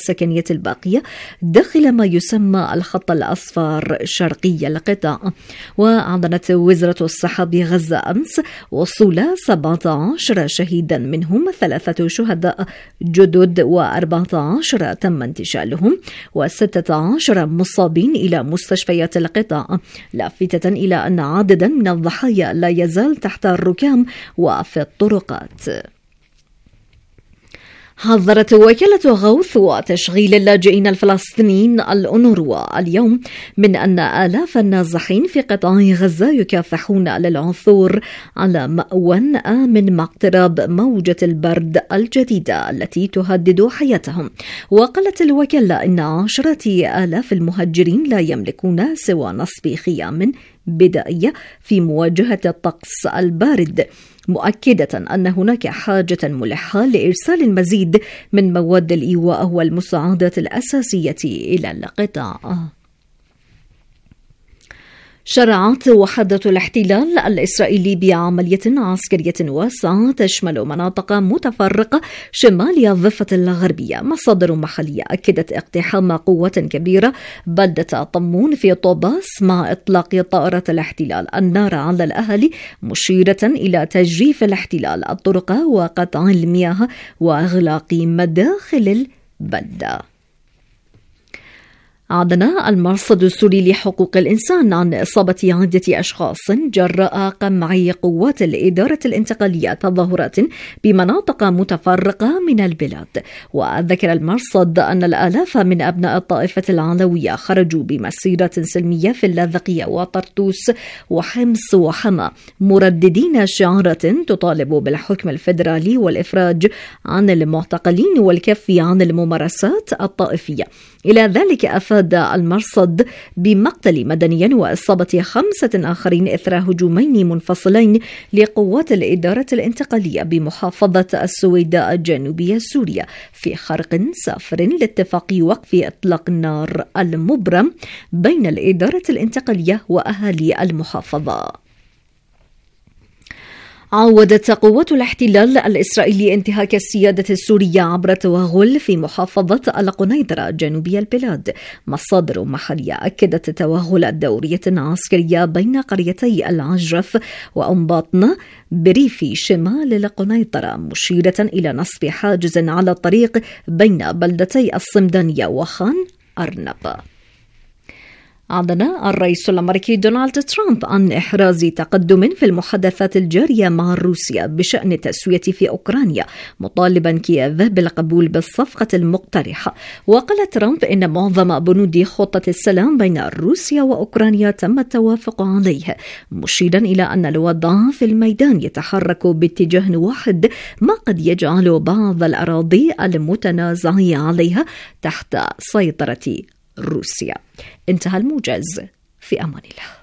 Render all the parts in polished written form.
السكنية الباقية داخل ما يسمى الخط الأصفر شرقي القطاع. وأعلنت وزارة الصحة بغزة أمس وصول 17 شهيدا، منهم 3 شهداء جدد و14 تم انتشالهم و16 مصابين إلى مستشفيات القطاع، لافتة إلى أن عددا من الضحايا لا يزال تحت الركام وفي الطرقات. حذرت وكالة غوث وتشغيل اللاجئين الفلسطينيين الأونروا اليوم من أن آلاف النازحين في قطاع غزة يكافحون على العثور على مأوى آمن مع اقتراب موجة البرد الجديدة التي تهدد حياتهم. وقالت الوكالة إن عشرات آلاف المهجرين لا يملكون سوى نصب خيام بدائية في مواجهة الطقس البارد، مؤكدة أن هناك حاجة ملحة لإرسال المزيد من مواد الإيواء والمساعدات الأساسية إلى القطاع. شرعت وحدة الاحتلال الإسرائيلي بعملية عسكرية واسعة تشمل مناطق متفرقة شمال الضفة الغربية. مصادر محلية أكدت اقتحام قوات كبيرة بلدة طمون في طوباس مع إطلاق طائرة الاحتلال النار على الأهالي، مشيرة إلى تجريف الاحتلال الطرق وقطع المياه وإغلاق مداخل البلدة. أعلن المرصد السوري لحقوق الإنسان عن إصابة عدة أشخاص جراء قمع قوات الإدارة الانتقالية تظاهرات بمناطق متفرقة من البلاد. وذكر المرصد أن الآلاف من أبناء الطائفة العلوية خرجوا بمسيرة سلمية في اللاذقية وطرطوس وحمص وحما، مرددين شعارات تطالب بالحكم الفيدرالي والإفراج عن المعتقلين والكف عن الممارسات الطائفية. إلى ذلك أفاد المرصد بمقتل مدني وإصابة 5 آخرين إثر هجومين منفصلين لقوات الإدارة الانتقالية بمحافظة السويداء الجنوبية سوريا في خرق سافر لاتفاق وقف إطلاق النار المبرم بين الإدارة الانتقالية وأهالي المحافظة. عودت قوات الاحتلال الإسرائيلي انتهاك السيادة السورية عبر توغل في محافظة القنيطرة جنوبي البلاد. مصادر محلية أكدت توغل دورية عسكرية بين قريتي العجرف وأنباطنة بريف شمال القنيطرة، مشيرة إلى نصب حاجز على الطريق بين بلدتي الصمدانية وخان أرنب. أعلن الرئيس الأمريكي دونالد ترامب عن إحراز تقدم في المحادثات الجارية مع روسيا بشأن التسوية في أوكرانيا، مطالبا كييف بالقبول بالصفقة المقترحة. وقال ترامب إن معظم بنود خطة السلام بين روسيا وأوكرانيا تم التوافق عليه، مشيرا إلى أن الوضع في الميدان يتحرك باتجاه واحد، ما قد يجعل بعض الأراضي المتنازع عليها تحت سيطرة روسيا. انتهى الموجز، في أمان الله.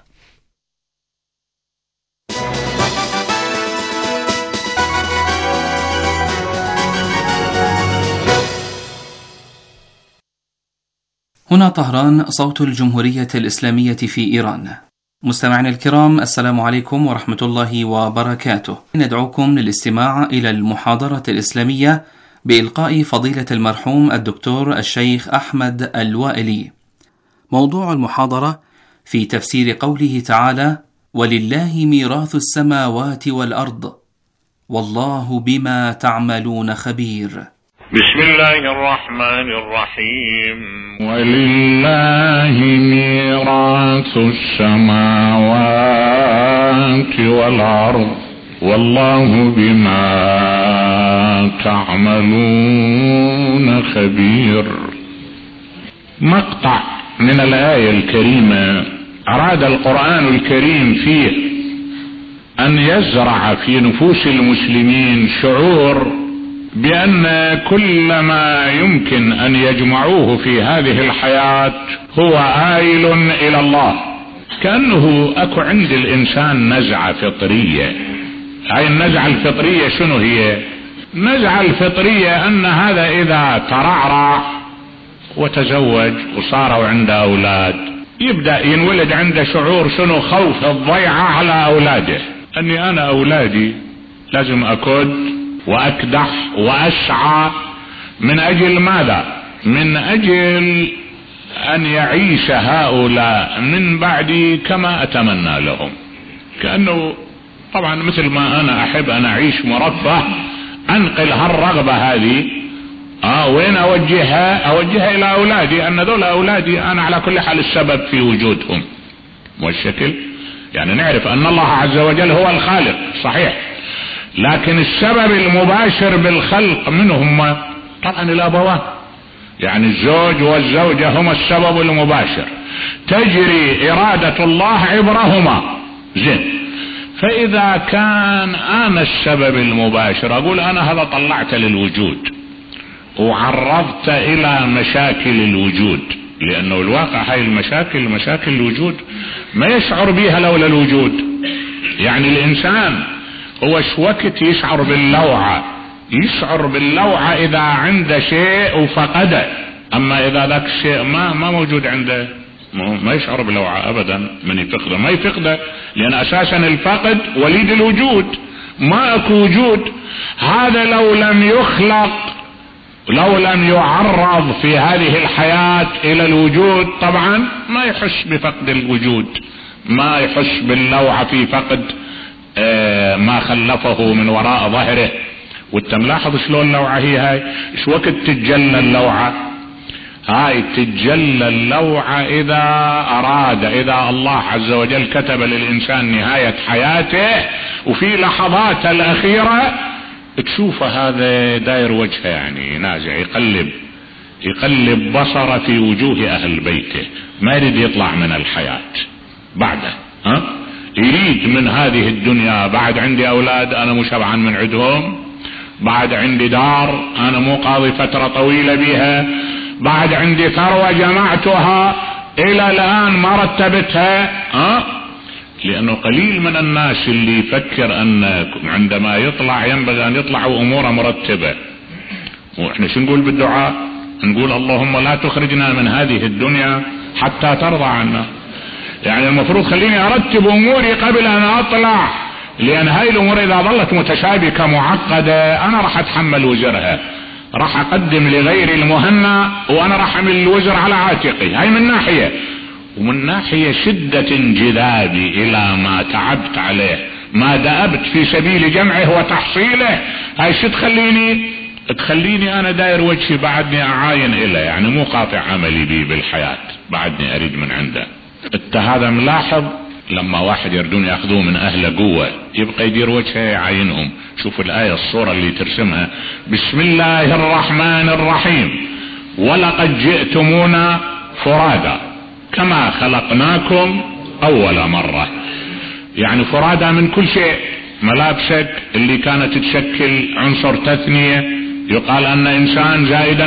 هنا طهران، صوت الجمهورية الإسلامية في إيران. مستمعينا الكرام، السلام عليكم ورحمة الله وبركاته. ندعوكم للاستماع إلى المحاضرة الإسلامية بإلقاء فضيلة المرحوم الدكتور الشيخ أحمد الوائلي. موضوع المحاضرة في تفسير قوله تعالى: ولله ميراث السماوات والأرض والله بما تعملون خبير. بسم الله الرحمن الرحيم. ولله ميراث السماوات والأرض والله بما تعملون خبير. مقطع من الآية الكريمة أراد القرآن الكريم فيه أن يزرع في نفوس المسلمين شعور بأن كل ما يمكن أن يجمعوه في هذه الحياة هو آيل إلى الله، كأنه أكو عند الإنسان نزعة فطرية. هاي النزعة الفطرية شنو هي؟ النزعة الفطرية أن هذا إذا ترعرع وتزوج وصاروا عنده أولاد يبدأ ينولد عنده شعور شنو؟ خوف الضيعة على أولاده، أني أنا أولادي لازم أكد وأكدح وأسعى من أجل ماذا؟ من أجل أن يعيش هؤلاء من بعدي كما أتمنى لهم، كأنه طبعا مثل ما أنا أحب أن أعيش مرفه، أنقل هالرغبة هذه وين أوجهها إلى أولادي، أن ذول أولادي أنا على كل حال السبب في وجودهم. والشكل يعني نعرف أن الله عز وجل هو الخالق صحيح، لكن السبب المباشر بالخلق منهم طبعا الأبوان، يعني الزوج والزوجة هما السبب المباشر، تجري إرادة الله عبرهما. زين، فإذا كان أنا السبب المباشر، أقول أنا هذا طلعت للوجود وعرضت إلى مشاكل الوجود، لأنه الواقع هاي المشاكل مشاكل الوجود ما يشعر بها لولا الوجود. يعني الإنسان هو وقت يشعر باللوعة، يشعر باللوعة إذا عنده شيء وفقده، أما إذا ذاك الشيء ما موجود عنده ما يشعر باللوعة أبدا. من يفقده ما يفقده، لأن أساسا الفقد وليد الوجود، ما أكو وجود. هذا لو لم يخلق، لو لم يعرض في هذه الحياة إلى الوجود طبعا ما يحس بفقد الوجود، ما يحس باللوعة في فقد ما خلفه من وراء ظهره. والتملاحظ شلون اللوعة هي هاي، ايش وقت تتجلى اللوعة؟ هاي تتجلى اللوعة إذا أراد، إذا الله عز وجل كتب للإنسان نهاية حياته وفي لحظات الأخيرة تشوف هذا داير وجهه، يعني نازع يقلب بصره في وجوه أهل بيته، ما يريد يطلع من الحياة بعده، يريد من هذه الدنيا. بعد عندي أولاد أنا مو شبعان من عندهم، بعد عندي دار أنا مو قاضي فترة طويلة بها، بعد عندي ثروة جمعتها إلى الآن ما رتبتها. لأنه قليل من الناس اللي يفكر أن عندما يطلع ينبغي أن يطلع أموره مرتبة. وإحنا شو نقول بالدعاء؟ نقول اللهم لا تخرجنا من هذه الدنيا حتى ترضى عنا. يعني المفروض خليني أرتب أموري قبل أن أطلع، لأن هاي الأمور إذا ظلت متشابكة معقدة أنا راح أتحمل وزرها، راح أقدم لغير المهنة وأنا راح أحمل الوزر على عاتقي. هاي من ناحية، ومن ناحية شدة انجذابي إلى ما تعبت عليه، ما دأبت في سبيل جمعه وتحصيله، هاي شو تخليني أنا داير وجهي بعدني أعاين إله، يعني مو قاطع عملي بي بالحياة، بعدني أريد من عنده. انت هذا ملاحظ لما واحد يردون ياخذوه من أهل قوة يبقى يدير وجهه يعاينهم. شوفوا الآية الصورة اللي ترسمها، بسم الله الرحمن الرحيم، ولقد جئتمونا فرادا كما خلقناكم أول مرة. يعني فرادا من كل شيء، ملابسك اللي كانت تشكل عنصر تثنية، يقال أن إنسان زائدا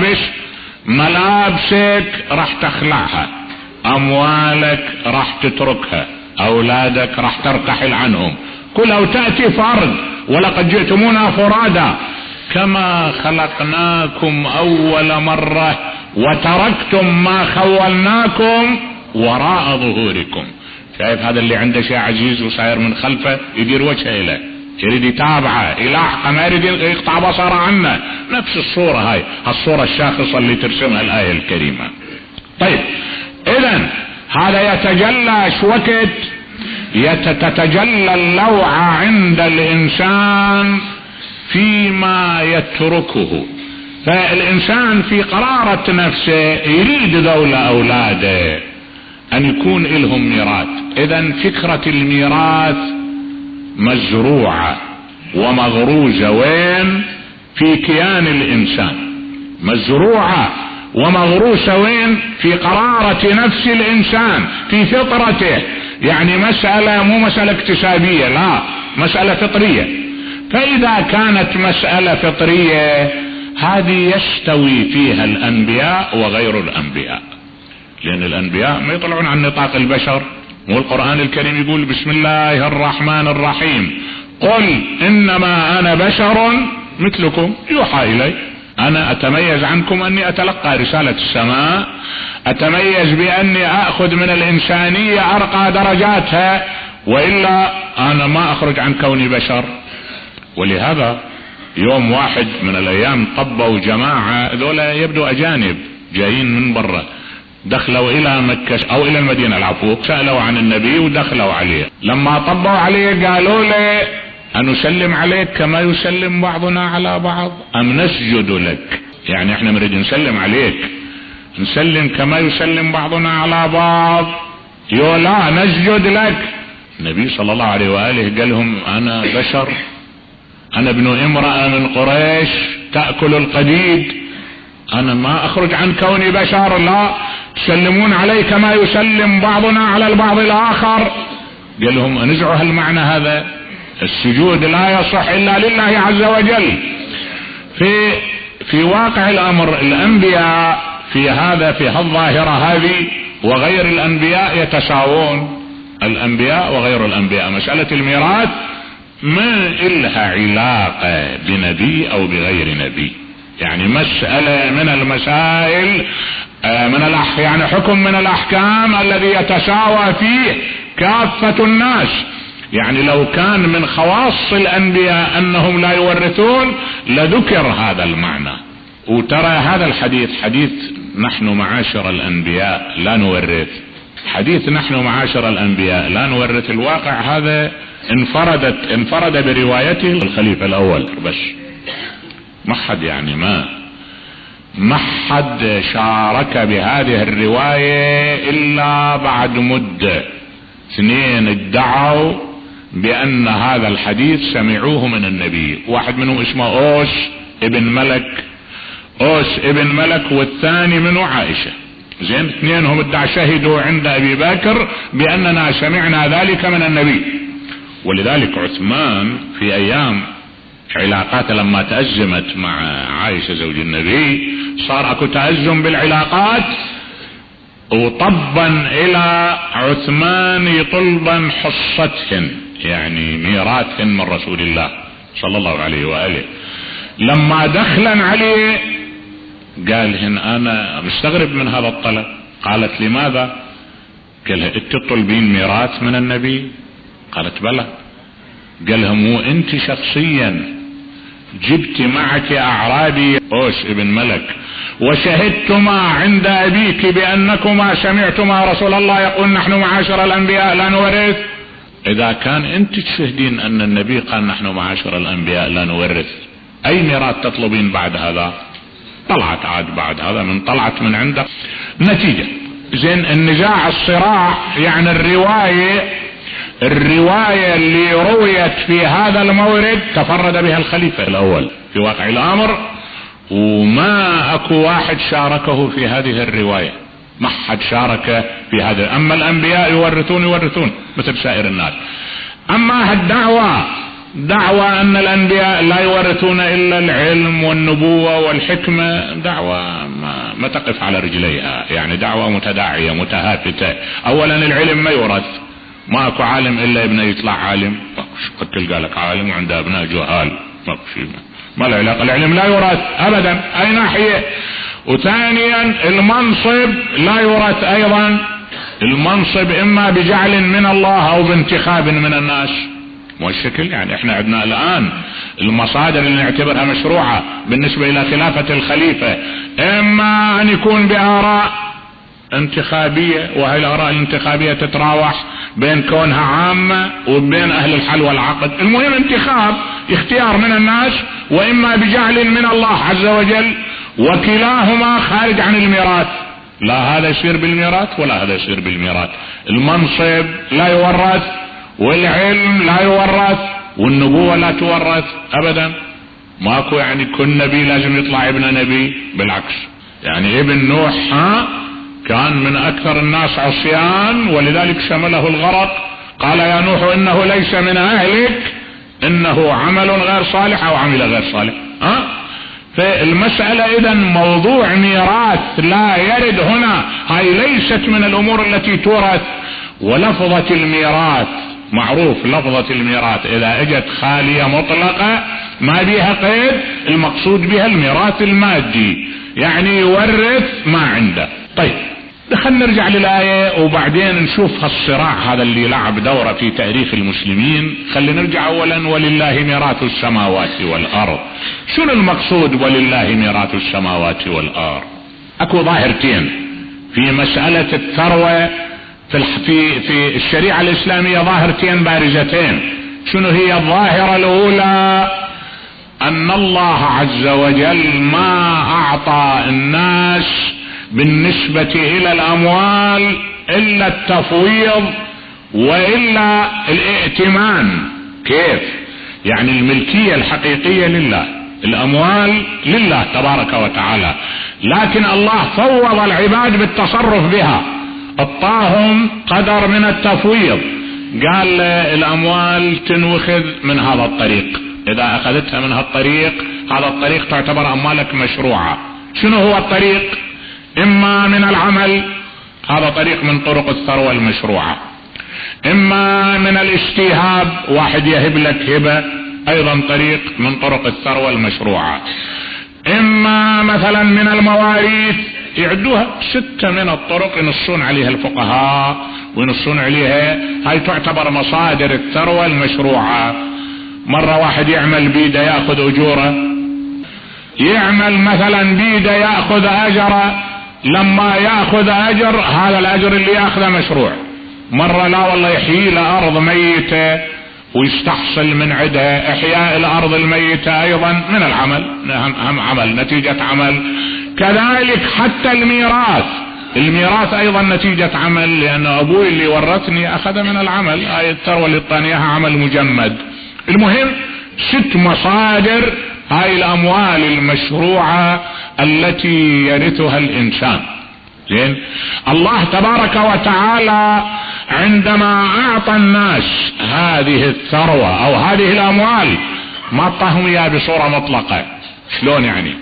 ملابسك راح تخلعها، أموالك راح تتركها، أولادك راح ترتحل عنهم، كلها وتأتي فرد. ولقد جئتمونا فرادا كما خلقناكم أول مرة وتركتم ما خولناكم وراء ظهوركم. شايف هذا اللي عنده شيء عزيز وصاير من خلفه يدير وجهه إليه، يريد يتابعه يلاحقه، ما يريد يقطع بصره عنه. نفس الصورة هاي، الصورة الشاخصة اللي ترسمها الآية الكريمة. طيب إذن هذا يتجلى شوكت، تتجلى اللوعة عند الإنسان فيما يتركه. فالإنسان في قرارة نفسه يريد ذول أولاده أن يكون لهم ميراث. إذن فكرة الميراث مزروعة ومغروزة وين؟ في كيان الإنسان، مزروعة ومغروسة وين؟ في قرارة نفس الإنسان، في فطرته. يعني مسألة مو مسألة اكتسابية، لا، مسألة فطرية. فإذا كانت مسألة فطرية هذه يستوي فيها الأنبياء وغير الأنبياء، لأن الأنبياء ما يطلعون عن نطاق البشر. والقرآن الكريم يقول بسم الله الرحمن الرحيم، قل إنما أنا بشر مثلكم يوحى إلي. أنا أتميز عنكم أني أتلقى رسالة السماء، أتميز بأني أخذ من الإنسانية أرقى درجاتها، وإلا أنا ما أخرج عن كوني بشر. ولهذا يوم واحد من الايام طبوا جماعة ذولا يبدو اجانب جايين من برا، دخلوا الى مكة او الى المدينة العفو، سألوا عن النبي ودخلوا عليه. لما طبوا عليه قالوا له أنسلم عليك كما يسلم بعضنا على بعض ام نسجد لك؟ يعني احنا نريد نسلم عليك، نسلم كما يسلم بعضنا على بعض، لا نسجد لك. النبي صلى الله عليه وآله قال لهم انا بشر، انا ابن امرأة من قريش تأكل القديد، انا ما اخرج عن كوني بشر، لا تسلمون علي كما يسلم بعضنا على البعض الاخر. قال لهم انزعوا هالمعنى هذا، السجود لا يصح الا لله عز وجل. في واقع الامر الانبياء في هالظاهرة هذه وغير الانبياء يتساوون، الانبياء وغير الانبياء. مسألة الميراث ما إلها علاقة بنبي او بغير نبي، يعني مسألة من المسائل يعني حكم من الاحكام الذي يتساوى فيه كافة الناس. يعني لو كان من خواص الانبياء انهم لا يورثون لذكر هذا المعنى. وترى هذا الحديث حديث نحن معاشر الانبياء لا نورث، حديث نحن معاشر الانبياء لا نورث، الواقع هذا انفرد بروايته الخليفة الاول بس، ما حد يعني ما حد شارك بهذه الرواية الا بعد مدة. اثنين ادعوا بان هذا الحديث سمعوه من النبي، واحد منهم اسمه اوس ابن ملك والثاني منه عائشة. زين، اثنينهم ادعوا شهدوا عند ابي بكر باننا سمعنا ذلك من النبي. ولذلك عثمان في ايام علاقات لما تأزمت مع عائشة زوج النبي صار اكو تأزم بالعلاقات، وطبا الى عثمان طلبا حصتهن يعني ميراثهن من رسول الله صلى الله عليه وآله. لما دخلا عليه قالهن انا مستغرب من هذا الطلب. قالت لماذا؟ قالها انت تطلبين ميراث من النبي؟ قالت بلى. قالها مو انت شخصيا جبت معك اعرابي اوس ابن ملك وشهدتما عند ابيك بانكما سمعتما رسول الله يقول نحن معاشر الانبياء لا نورث؟ اذا كان انت تشهدين ان النبي قال نحن معاشر الانبياء لا نورث، اي ميراث تطلبين بعد هذا؟ طلعت عاد بعد هذا طلعت من عندك نتيجة. زين، النزاع الصراع يعني الرواية اللي رويت في هذا المورد تفرد بها الخليفة الاول في واقع الامر، وما اكو واحد شاركه في هذه الرواية، ما حد شارك في هذا. اما الانبياء يورثون مثل سائر الناس. اما دعوة ان الانبياء لا يورثون الا العلم والنبوة والحكمة، دعوة ما تقف على رجليها، يعني دعوة متداعية متهافتة. اولا العلم ما يورث، ما اكو عالم الا ابنه يطلع عالم، قد تلقى لك عالم وعنده ابناء جهال، ما له علاقة. العلم لا يورث ابدا اي ناحية. وثانيا المنصب لا يورث ايضا، المنصب اما بجعل من الله او بانتخاب من الناس. والشكل يعني احنا عندنا الان المصادر اللي نعتبرها مشروعة بالنسبة الى خلافة الخليفة اما ان يكون باراء انتخابية، وهي الاراء الانتخابية تتراوح بين كونها عامة وبين اهل الحل والعقد، المهم اختيار من الناس، واما بجعل من الله عز وجل، وكلاهما خارج عن الميراث. لا هذا يصير بالميراث ولا هذا يصير بالميراث. المنصب لا يورث، والعلم لا يورث، والنبوة لا تورث ابدا. ماكو يعني كل نبي لازم يطلع ابن نبي، بالعكس. يعني ابن نوح كان من اكثر الناس عصيان ولذلك شمله الغرق، قال يا نوح انه ليس من اهلك انه عمل غير صالح او عمل غير صالح. فالمسألة اذا موضوع ميراث لا يرد هنا، هاي ليست من الامور التي تورث. ولفظة الميراث معروف، لفظة الميراث اذا اجت خالية مطلقة ما بيها قيد، المقصود بها الميراث المادي، يعني يورث ما عنده. طيب خلينا نرجع للآية وبعدين نشوف هالصراع هذا اللي لعب دورة في تاريخ المسلمين. خلينا نرجع أولا ولله ميراث السماوات والأرض. شنو المقصود ولله ميراث السماوات والأرض؟ أكو ظاهرتين في مسألة الثروة في الشريعة الإسلامية، ظاهرتين بارزتين. شنو هي الظاهرة الأولى؟ أن الله عز وجل ما أعطى الناس بالنسبة إلى الأموال إلا التفويض وإلا الائتمان. كيف؟ يعني الملكية الحقيقية لله، الأموال لله تبارك وتعالى، لكن الله فوض العباد بالتصرف بها، اعطاهم قدر من التفويض. قال الأموال تنوخذ من هذا الطريق، إذا أخذتها من هالطريق، هذا الطريق تعتبر أموالك مشروعة. شنو هو الطريق؟ إما من العمل، هذا طريق من طرق الثروة المشروعة، إما من الاجتهاد، واحد يهب لك هبة، أيضا طريق من طرق الثروة المشروعة، إما مثلا من المواريث، يعدوها 6 من الطرق ينصون عليها الفقهاء وينصون عليها، هاي تعتبر مصادر الثروة المشروعة. مرة واحد يعمل بيده يأخذ أجوره، يعمل مثلا بيده يأخذ أجره، لما يأخذ أجر هذا الأجر اللي يأخذه مشروع. مرة لا والله يحيي لأرض ميتة ويستحصل من عدها، إحياء الأرض الميتة أيضا من العمل، هم عمل، نتيجة عمل. كذلك حتى الميراث أيضا نتيجة عمل، لأن أبوي اللي ورثني أخذ من العمل، هاي الثروة اللي اعطانيها عمل مجمد. المهم 6 مصادر هاي الأموال المشروعة التي يرثها الإنسان. زين، الله تبارك وتعالى عندما أعطى الناس هذه الثروة أو هذه الأموال ما أعطاهم إياها بصورة مطلقة. شلون يعني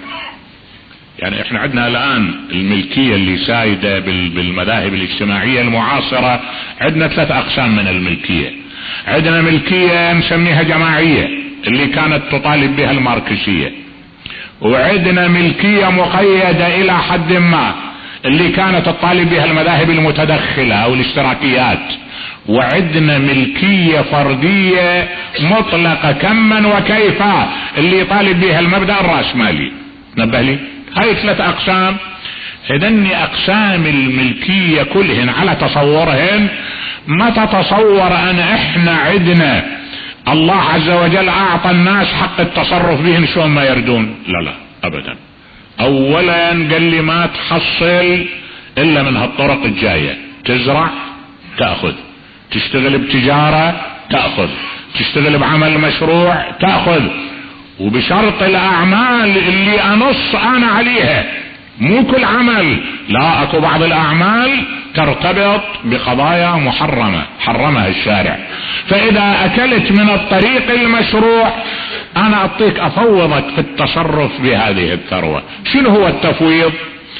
احنا عندنا الآن الملكية اللي سايدة بالمذاهب الاجتماعية المعاصرة، عندنا 3 أقسام من الملكية. عندنا ملكية نسميها جماعية اللي كانت تطالب بها الماركسية، وعندنا ملكية مقيدة إلى حد ما اللي كانت تطالب بها المذاهب المتدخلة أو الاشتراكيات، وعندنا ملكية فردية مطلقة كما وكيفا اللي يطالب بها المبدأ الرأسمالي. نبه لي، هاي 3 أقسام. هذن أقسام الملكية كلهن على تصورهن ما تتصور أن احنا عندنا الله عز وجل أعطى الناس حق التصرف بهن شلون ما يردون. لا أبدا. أولا قال لي ما تحصل إلا من هالطرق الجاية، تزرع تأخذ، تشتغل بتجارة تأخذ، تشتغل بعمل مشروع تأخذ، وبشرط الأعمال اللي أنص أنا عليها، مو كل عمل، لا، اكو بعض الاعمال ترتبط بقضايا محرمة حرمها الشارع، فاذا اكلت من الطريق المشروع انا اعطيك افوضك في التصرف بهذه الثروة. شنو هو التفويض؟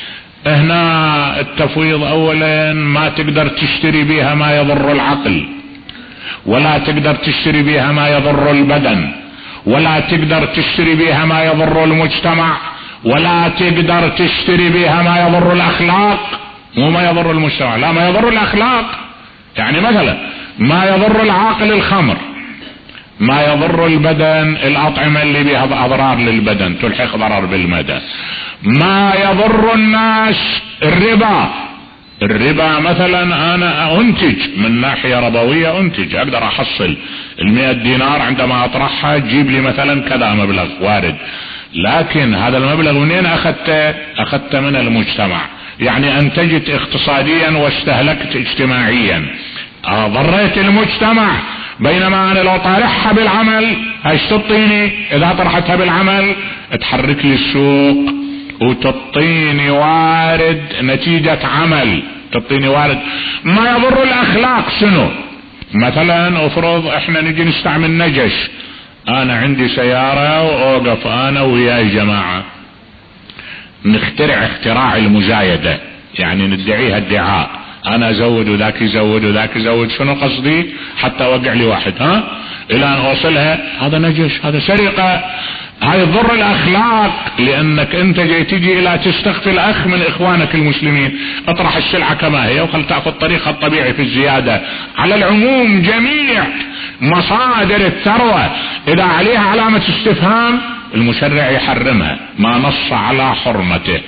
هنا التفويض اولا ما تقدر تشتري بها ما يضر العقل، ولا تقدر تشتري بها ما يضر البدن، ولا تقدر تشتري بها ما يضر المجتمع، ولا تقدر تشتري بها ما يضر الاخلاق. مو ما يضر المجتمع، لا، ما يضر الاخلاق. يعني مثلا ما يضر العقل الخمر، ما يضر البدن الأطعمة اللي بها أضرار للبدن تلحق ضرر بالمدى، ما يضر الناس الربا مثلا أنا أنتج من ناحية ربوية، أنتج أقدر أحصل 100 دينار عندما أطرحها تجيب لي مثلا كذا مبلغ وارد، لكن هذا المبلغ منين أخذته من المجتمع، يعني أنتجت اقتصاديا واستهلكت اجتماعيا، ضريت المجتمع. بينما أنا لو طارحها بالعمل ايش تعطيني؟ إذا طرحتها بالعمل تحرك لي السوق وتعطيني وارد نتيجة عمل، تعطيني وارد. ما يضر الأخلاق شنو؟ مثلا افرض احنا نجي نستعمل نجش، انا عندي سيارة واوقف انا وياي جماعة نخترع اختراع المزايدة، يعني ندعيها ادعاء، انا ازود وذاك يزود وذاك يزود. شنو قصدي؟ حتى اوقع لي واحد الى ان اوصلها، هذا نجش، هذا سرقة. هاي ضر الاخلاق، لانك انت جاي تجي الى تستخفي الاخ من اخوانك المسلمين. اطرح السلعة كما هي وخل تأخذ طريقها الطبيعي في الزيادة. على العموم جميع مصادر الثروة اذا عليها علامة استفهام المشرع يحرمها، ما نص على حرمته.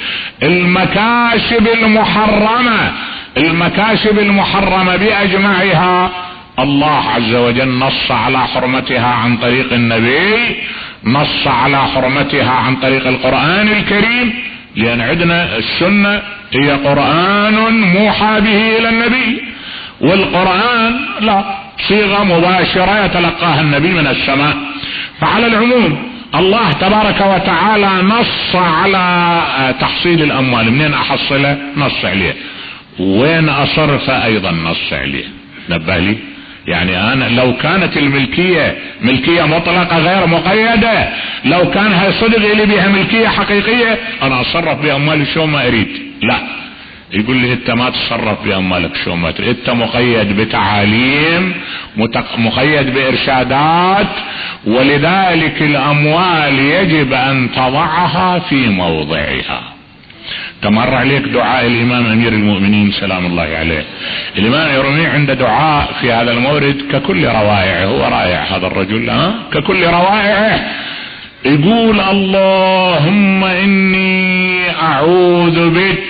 المكاسب المحرمة باجمعها الله عز وجل نص على حرمتها عن طريق النبي، نص على حرمتها عن طريق القرآن الكريم، لأن عندنا السنة هي قرآن موحى به إلى النبي، والقرآن لا، صيغة مباشرة يتلقاها النبي من السماء. فعلى العموم الله تبارك وتعالى نص على تحصيل الأموال. منين أحصلها؟ نص عليه. وين أصرفها؟ أيضا نص عليه. نبه لي، يعني أنا لو كانت الملكية ملكية مطلقة غير مقيدة، لو كان هاي صدق لي بها ملكية حقيقية أنا أصرف بأموالي شو ما أريد. لا، يقول لي أنت ما تصرف بأموالك شو ما تريد، أنت مقيد بتعاليم، مقيد بإرشادات، ولذلك الأموال يجب أن تضعها في موضعها. تمر عليك دعاء الامام امير المؤمنين سلام الله عليه. الامام يرمي عند دعاء في هذا المورد ككل روائعه، هو رائع هذا الرجل ككل روائعه، يقول اللهم اني اعوذ بك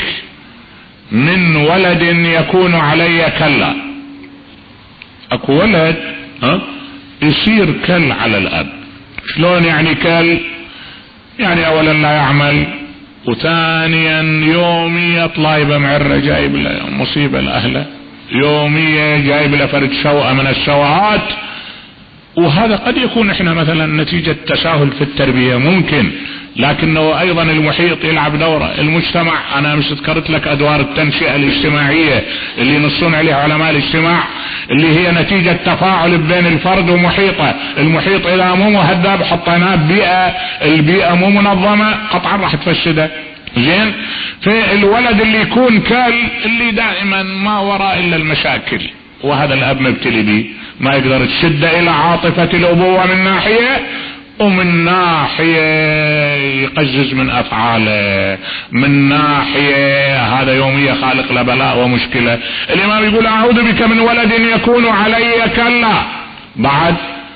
من ولد يكون علي كلا. اكو ولد يصير كل على الاب. شلون يعني كل؟ يعني اولا لا يعمل، وثانيا يومية طلايبة معرة جايب له مصيبة لأهله، يومية جايب له فرد سوءة من السوءات. وهذا قد يكون احنا مثلا نتيجة تساهل في التربية ممكن، لكنه ايضا المحيط يلعب دوره، المجتمع. انا مش ذكرت لك ادوار التنشئة الاجتماعية اللي ينصون عليها علماء الاجتماع، اللي هي نتيجة تفاعل بين الفرد ومحيطه. المحيط اذا مو مهذب حطيناه ببيئة، البيئة مو منظمة قطعا راح تفسده. زين، فالولد اللي يكون كال اللي دائما ما وراء الا المشاكل، وهذا الاب مبتلي به، ما يقدر تشد الى عاطفة الابوة من ناحية، ومن ناحية يقزز من افعاله، من ناحية هذا يومية خالق لبلاء ومشكلة. الامام يقول اعوذ بك من ولد يكون علي كلا. بعد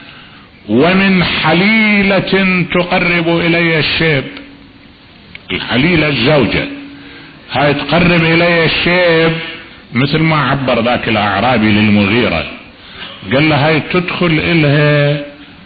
ومن حليلة تقرب الي الشيب. الحليلة الزوجة هاي تقرب الي الشيب، مثل ما عبر ذاك الاعرابي للمغيرة، قال له هاي تدخل الها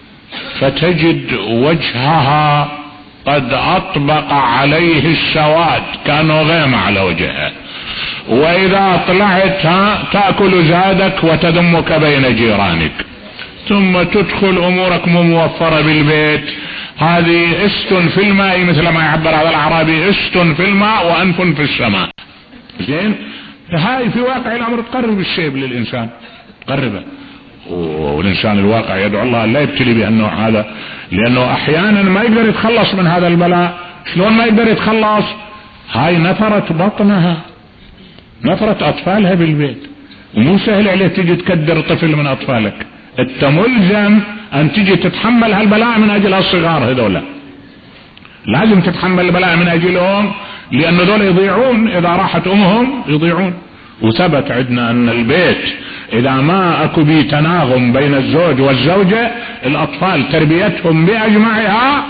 فتجد وجهها قد اطبق عليه السواد، كانه غيمة على وجهها، واذا طلعت تأكل زادك وتذمك بين جيرانك، ثم تدخل امورك مو موفرة بالبيت. هذه است في الماء، مثل ما يعبر هذا الاعرابي، است في الماء وانف في السماء. زين، هاي في واقع الامر تقرب الشيب للانسان، تقربه. والانسان الواقع يدعو الله لا يبتلي بانه هذا، لانه احيانا ما يقدر يتخلص من هذا البلاء. شلون ما يقدر يتخلص؟ هاي نفرت بطنها، نفرت اطفالها بالبيت، ومو سهل عليه تيجي تكدر طفل من اطفالك. انت ملزم ان تيجي تتحمل هالبلاء من اجل الصغار هذولا، لازم تتحمل البلاء من اجلهم، لان ذول يضيعون، اذا راحت امهم يضيعون. وثبت عندنا ان البيت اذا ما اكو بيه تناغم بين الزوج والزوجة، الاطفال تربيتهم باجمعها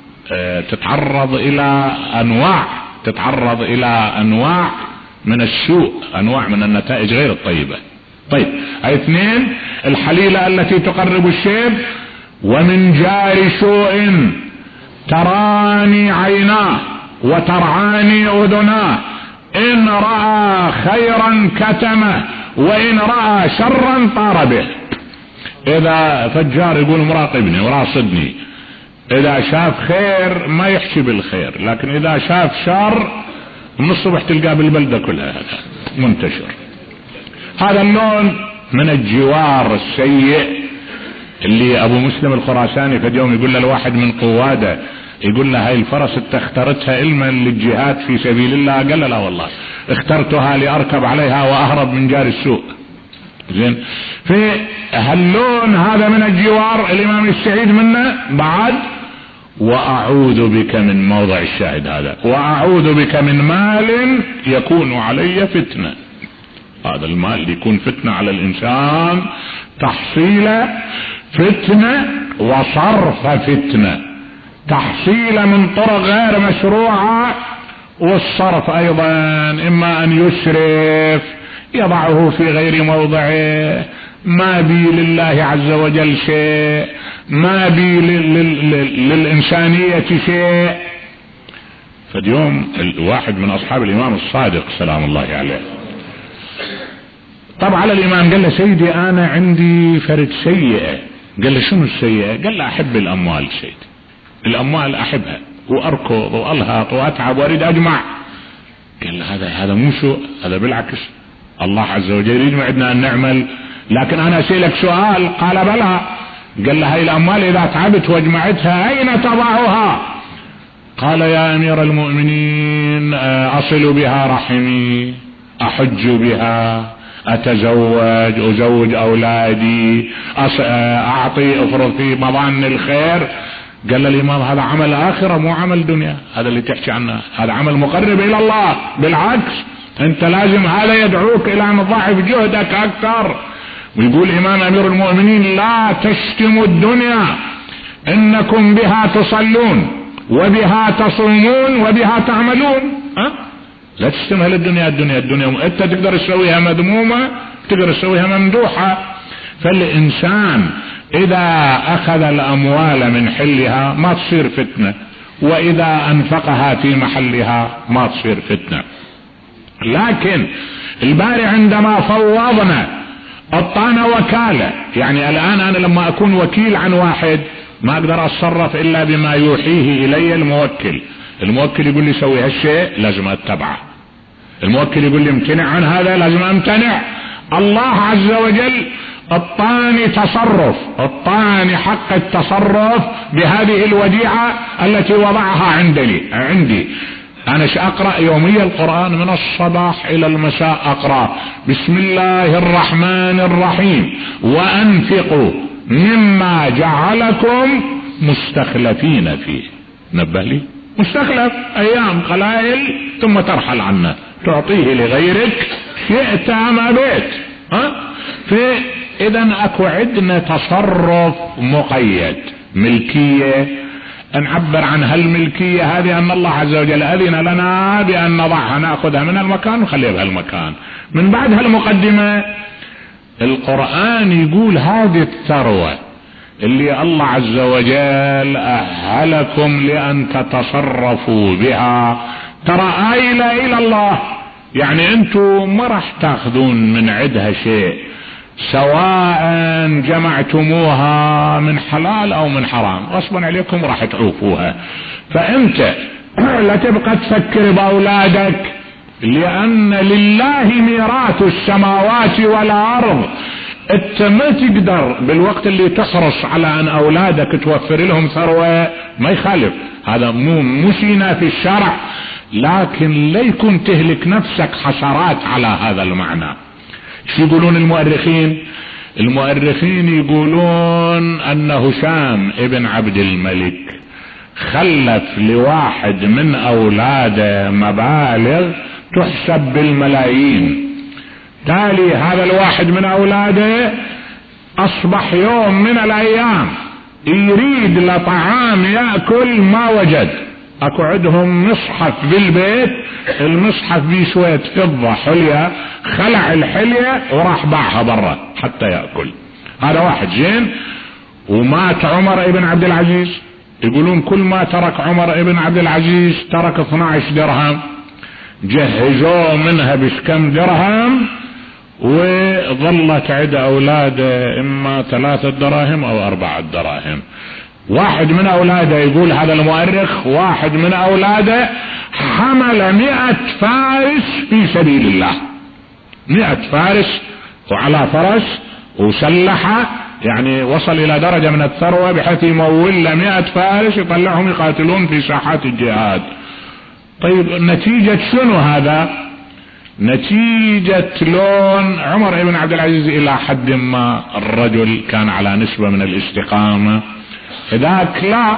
تتعرض الى انواع من السوء، انواع من النتائج غير الطيبة. طيب، هاي اثنين، الحليلة التي تقرب الشيب. ومن جار سوء تراني عيناه وترعاني اذناه، ان رأى خيرا كتمه وان رأى شرا طار به. اذا فجار يقول مراقبني وراصدني، اذا شاف خير ما يحكي بالخير، لكن اذا شاف شر من الصبح تلقاه بالبلدة كلها هذا منتشر. هذا اللون من الجوار السيء اللي ابو مسلم الخراساني في يوم يقول له الواحد من قواده، يقول له هاي الفرس انت اخترتها علما للجهاد في سبيل الله؟ قال له لا والله اخترتها لاركب عليها واهرب من جار السوء. زين، في هاللون هذا من الجوار الامام يستعيد منه. بعد وأعوذ بك من موضع الشاهد هذا، وأعوذ بك من مال يكون علي فتنة. هذا المال يكون فتنة على الإنسان، تحصيل فتنة وصرف فتنة، تحصيل من طرق غير مشروعة، والصرف أيضا إما أن يسرف يضعه في غير موضعه، ما بي لله عز وجل شيء، ما بي للإنسانية شيء. فاليوم الواحد من أصحاب الإمام الصادق سلام الله عليه طبعا على الإمام قال له سيدي أنا عندي فرد سيئة. قال له شنو السيئة؟ قال له أحب الأموال سيدي، الأموال أحبها وأركض وألهط وأتعب وأريد أجمع. قال له هذا مو سوء، هذا بالعكس الله عز وجل يريد معدنا أن نعمل، لكن أنا أسألك سؤال. قال بلى. قال له هاي الأموال إذا تعبت واجمعتها أين تضعها؟ قال يا أمير المؤمنين أصل بها رحمي، أحج بها، أتزوج، أزوج أولادي، أعطي، أفرض في مظان الخير. قال الإمام هذا عمل آخرة مو عمل دنيا، هذا اللي تحكي عنه هذا عمل مقرب إلى الله. بالعكس أنت لازم هذا يدعوك إلى أن تضاعف جهدك أكثر. ويقول إمام أمير المؤمنين لا تشتموا الدنيا إنكم بها تصلون وبها تصومون وبها تعملون. لا تشتمها للدنيا، الدنيا أنت تقدر تسويها مذمومة، تقدر تسويها ممدوحة. فالإنسان إذا أخذ الأموال من حلها ما تصير فتنة، وإذا أنفقها في محلها ما تصير فتنة. لكن الباري عندما فوضنا أعطانا وكالة، يعني الآن أنا لما أكون وكيل عن واحد ما أقدر أتصرف إلا بما يوحيه إلي الموكل. الموكل يقول لي سوي هالشيء لازم أتبعه، الموكل يقول لي امتنع عن هذا لازم أمتنع. الله عز وجل اعطاني تصرف، اعطاني حق التصرف بهذه الوديعة التي وضعها عندي. أنا أقرأ يوميا القرآن من الصباح إلى المساء، أقرأ بسم الله الرحمن الرحيم وأنفقوا مما جعلكم مستخلفين فيه. نبه لي مستخلف أيام قلائل ثم ترحل عنه، تعطيه لغيرك شئت أم أبيت. إذن أكو عندنا تصرف مقيد، ملكية نعبر عن هالملكية هذه أن الله عز وجل أذن لنا بأن نضعها، نأخذها من المكان ونخليها بهالمكان. من بعد هالمقدمة القرآن يقول هذه الثروة اللي الله عز وجل أهلكم لأن تتصرفوا بها ترى آيلة إلى الله، يعني أنتم ما راح تأخذون من عدها شيء، سواء جمعتموها من حلال او من حرام غصبا عليكم راح تعوفوها. فانت لا تبقى تفكر باولادك، لان لله ميراث السماوات والارض. انت ما تقدر بالوقت اللي تحرص على ان اولادك توفر لهم ثروة ما يخالف، هذا مو شينا في الشرع، لكن لا يكون تهلك نفسك حسرات على هذا المعنى. شو يقولون المؤرخين يقولون ان هشام ابن عبد الملك خلف لواحد من اولاده مبالغ تحسب بالملايين. تالي هذا الواحد من اولاده اصبح يوم من الايام يريد لطعام يأكل ما وجد. اكو عندهم مصحف بالبيت، المصحف بيه شوية فضة حلية، خلع الحلية وراح باعها برا حتى يأكل. هذا واحد زين. ومات عمر ابن عبد العزيز، يقولون كل ما ترك عمر ابن عبد العزيز ترك 12 درهم، جهزوه منها بكم درهم، وظلت عند اولاده اما 3 دراهم او 4 دراهم. واحد من اولاده يقول هذا المؤرخ، واحد من اولاده حمل 100 فارس في سبيل الله، 100 فارس وعلى فرس وسلحه، يعني وصل الى درجة من الثروة بحيث يمول له 100 فارس يطلعهم يقاتلون في ساحات الجهاد. طيب نتيجة شنو هذا؟ نتيجة لون عمر ابن عبد العزيز الى حد ما الرجل كان على نسبة من الاستقامة، ذاك لا،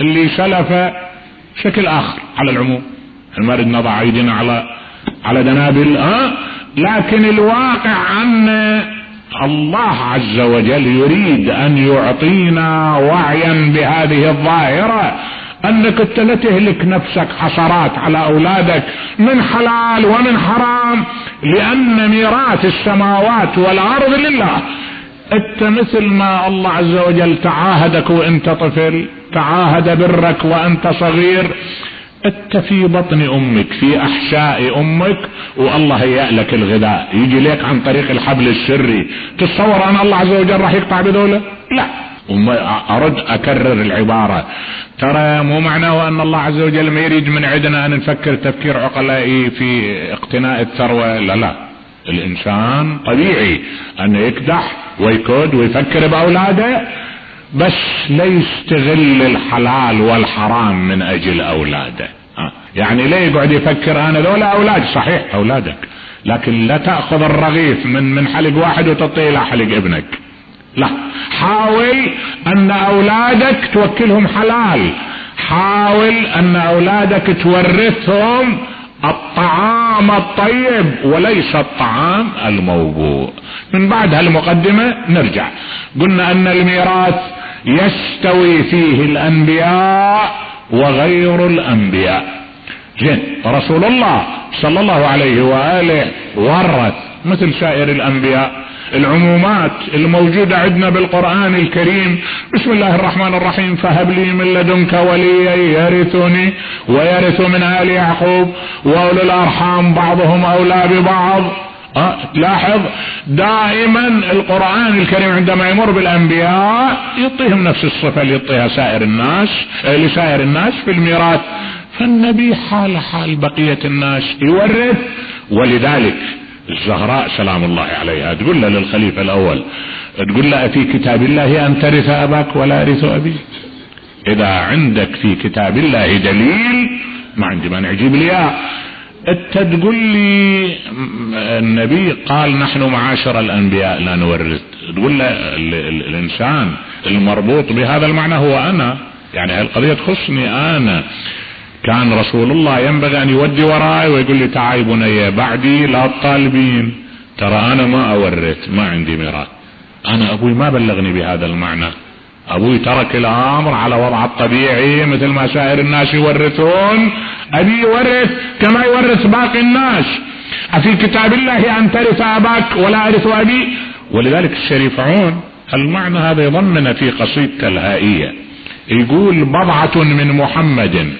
اللي سلف شكل آخر على العموم، ما نريد نضع أيدينا على دنابل، لكن الواقع أن الله عز وجل يريد أن يعطينا وعيا بهذه الظاهرة، أنك لا تهلك نفسك حسرات على أولادك من حلال ومن حرام، لأن ميراث السماوات والأرض لله. انت مثل ما الله عز وجل تعاهدك وانت طفل، تعاهد برك وانت صغير، انت في بطن امك، في احشاء امك، والله هيأ لك الغذاء يجي لك عن طريق الحبل السري. تتصور ان الله عز وجل راح يقطع بدوله؟ لا. ارد اكرر العبارة، ترى مو معناه ان الله عز وجل ما يريد من عندنا ان نفكر تفكير عقلائي في اقتناء الثروة، لا، الانسان طبيعي ان يكدح ويكود ويفكر باولاده، بس لا يستغل الحلال والحرام من اجل اولاده. يعني لا يقعد يفكر انا ذولا اولاد، صحيح اولادك، لكن لا تأخذ الرغيف من حلق واحد وتطيه الى حلق ابنك، لا. حاول ان اولادك توكلهم حلال، حاول ان اولادك تورثهم الطعام الطيب وليس الطعام الموبوء. من بعد هالمقدمة نرجع، قلنا ان الميراث يستوي فيه الانبياء وغير الانبياء. زين، رسول الله صلى الله عليه وآله ورث مثل سائر الانبياء العمومات الموجودة عندنا بالقرآن الكريم. بسم الله الرحمن الرحيم، فهب لي من لدنك وليا يرثني ويرث من آل يعقوب وأولو الأرحام بعضهم أولى ببعض. لاحظ دائما القرآن الكريم عندما يمر بالأنبياء يعطيهم نفس الصفة اللي يعطيها لسائر الناس في الميراث. فالنبي حال بقية الناس يورث. ولذلك الزهراء سلام الله عليها تقول له للخليفة الأول، تقول له في كتاب الله أن ترث أباك ولا أرث أبي؟ إذا عندك في كتاب الله دليل ما عندي مانع اجيب لي. انت تقول لي النبي قال نحن معاشر الأنبياء لا نورث، تقول له الإنسان المربوط بهذا المعنى هو أنا، يعني القضية تخصني أنا. كان رسول الله ينبغي ان يودي وراي ويقول لي تعال بني بعدي لا تطالبين، ترى انا ما اورث، ما عندي ميراث، انا ابوي ما بلغني بهذا المعنى، ابوي ترك الامر على وضع الطبيعي مثل ما سائر الناس يورثون، ابي يورث كما يورث باقي الناس. افي كتاب الله ان ترث اباك ولا ارث ابي؟ ولذلك الشريفعون المعنى هذا يضمن في قصيدة الهائية، يقول بضعة من محمد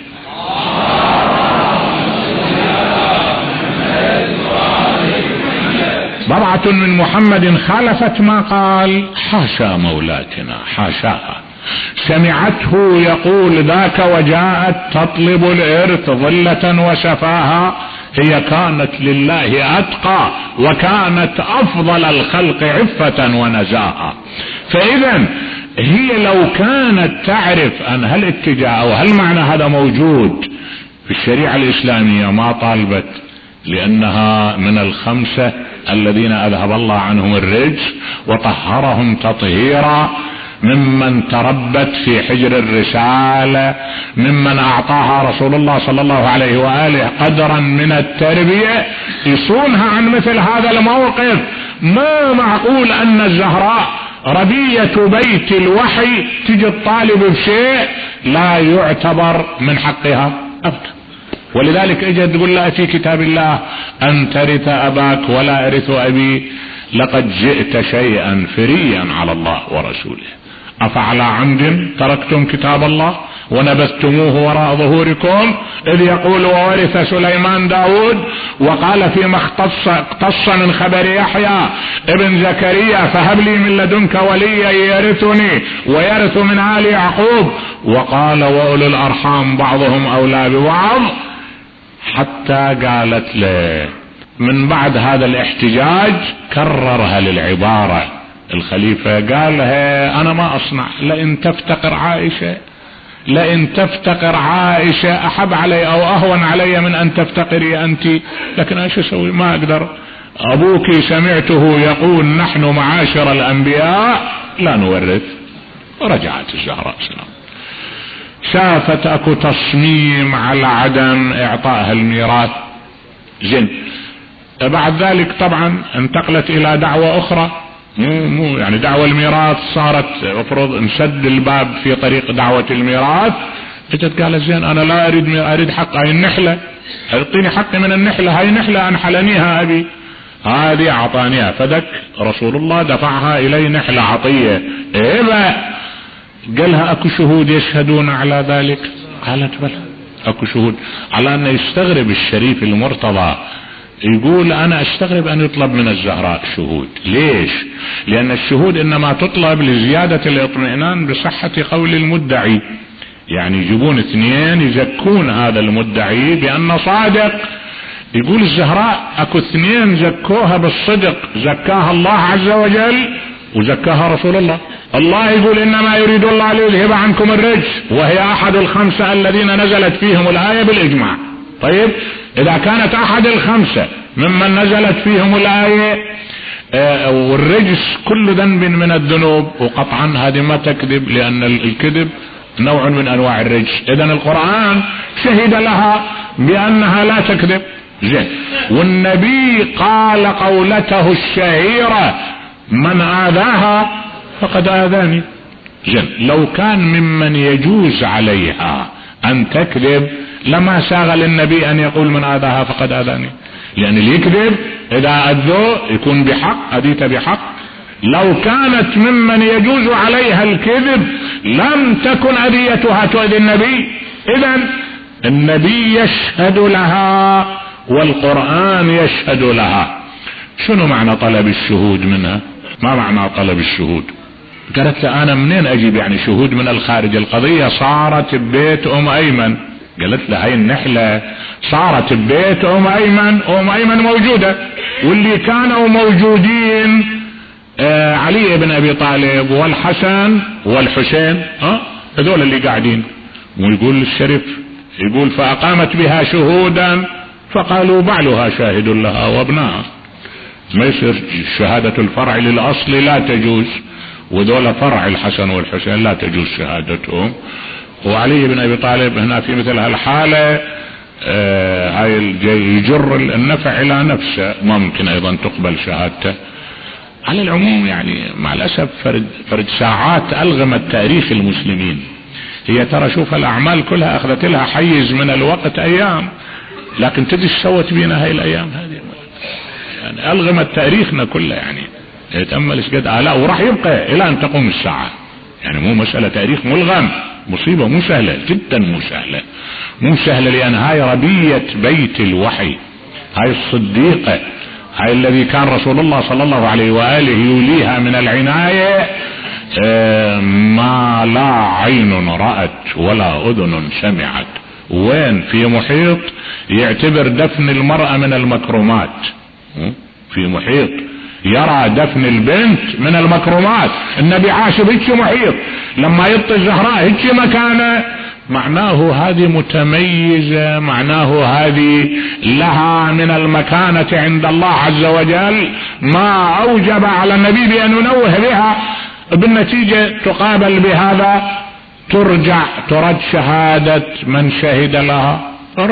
بضعة من محمد خالفت ما قال، حاشا مولاتنا حاشاها، سمعته يقول ذاك وجاءت تطلب الإرث ظلة وشفاها، هي كانت لله أتقى وكانت أفضل الخلق عفة ونزاها. فإذا هي لو كانت تعرف أن هالاتجاه أو هالمعنى هذا موجود في الشريعة الإسلامية ما طالبت، لأنها من الخمسة الذين أذهب الله عنهم الرجس وطهرهم تطهيرا، ممن تربت في حجر الرسالة، ممن أعطاها رسول الله صلى الله عليه وآله قدرا من التربية يصونها عن مثل هذا الموقف. ما معقول أن الزهراء ربية بيت الوحي تجي الطالب بشيء لا يعتبر من حقها أبدا. ولذلك اجت تقول لها في كتاب الله أن ترث أباك ولا أرث أبي، لقد جئت شيئا فريا على الله ورسوله، أفعلى عمد تركتم كتاب الله ونبذتموه وراء ظهوركم، إذ يقول وورث سليمان داود، وقال فيما اقتص من خبر يحيى ابن زكريا فهب لي من لدنك وليا يرثني ويرث من آل يعقوب، وقال وأولو الأرحام بعضهم أولى ببعض، حتى قالت له من بعد هذا الاحتجاج كررها للعبارة. الخليفة قال لها أنا ما أصنع، لئن تفتقر عائشة أحب علي أو أهون علي من أن تفتقري أنت، لكن ايش أسوي ما أقدر. أبوك سمعته يقول نحن معاشر الأنبياء لا نورث. ورجعت الزهراء سلام. شافت اكو تصميم على عدم اعطائها الميراث. زين، بعد ذلك طبعا انتقلت الى دعوة اخرى، مو يعني دعوة الميراث صارت مفروض انسد الباب في طريق دعوة الميراث. اجت قالت زين انا لا اريد حق هاي النحلة، اعطيني حقي من النحلة، هاي نحلة انحلنيها ابي، هذه اعطانيها. فدك رسول الله دفعها الي نحلة عطية. ايه بقى؟ قالها اكو شهود يشهدون على ذلك؟ قالت بلى اكو شهود. على ان يستغرب الشريف المرتضى، يقول انا استغرب ان يطلب من الزهراء شهود. ليش؟ لان الشهود انما تطلب لزيادة الاطمئنان بصحة قول المدعي، يعني يجيبون اثنين يزكون هذا المدعي بانه صادق. يقول الزهراء اكو اثنين زكوها بالصدق، زكاها الله عز وجل وزكاها رسول الله. الله يقول انما يريد الله ليذهب عنكم الرجس، وهي احد الخمسة الذين نزلت فيهم الآية بالاجماع. طيب اذا كانت احد الخمسة ممن نزلت فيهم الآية والرجس كل ذنب من الذنوب، وقطعا هذه ما تكذب لان الكذب نوع من انواع الرجس، اذا القرآن شهد لها بانها لا تكذب. زين، والنبي قال قولته الشهيرة من آذاها فقد آذاني. زين، لو كان ممن يجوز عليها ان تكذب لما ساغ للنبي ان يقول من آذاها فقد آذاني، لان اللي يكذب اذا اذوه يكون بحق، اذيت بحق. لو كانت ممن يجوز عليها الكذب لم تكن اذيتها تؤذي النبي. اذا النبي يشهد لها والقرآن يشهد لها. شنو معنى طلب الشهود منها؟ ما معنى طلب الشهود؟ قالت له انا منين اجيب يعني شهود من الخارج؟ القضية صارت ببيت ام ايمن. قالت له هاي النحلة صارت ببيت ام ايمن، ام ايمن موجودة، واللي كانوا موجودين علي بن ابي طالب والحسن والحسين، هذول اللي قاعدين. ويقول الشريف يقول فاقامت بها شهودا فقالوا بعلها شاهد لها وابنها. ما يصير شهادة الفرع للاصل لا تجوز، وذول فرع الحسن والحسين لا تجوز شهادتهم. وعلي بن ابي طالب هنا في مثل هالحالة هاي يجر النفع الى نفسه، ممكن ايضا تقبل شهادته. على العموم يعني مع الاسف فرد ساعات الغمت تاريخ المسلمين. هي ترى شوف الاعمال كلها اخذت لها حيز من الوقت ايام، لكن تدري ايش سوت بينا هاي الايام هذه؟ يعني الغمت تاريخنا كله. يعني يتأمل ايش قد آلاء، وراح يبقى الى ان تقوم الساعة. يعني مو مسألة تاريخ ملغم، مصيبة مو سهلة جدا، مو سهلة مو سهلة، لان هاي ربية بيت الوحي، هاي الصديقة، هاي الذي كان رسول الله صلى الله عليه وآله يوليها من العناية ما لا عين رأت ولا أذن سمعت. وين؟ في محيط يعتبر دفن المرأة من المكرمات، في محيط يرى دفن البنت من المكرمات. النبي عاش بهيك محيط، لما يطي الزهراء هيك مكانه، معناه هذه متميزة، معناه هذه لها من المكانة عند الله عز وجل ما أوجب على النبي بأن ينوه بها. بالنتيجة تقابل بهذا، ترد شهادة من شهد لها.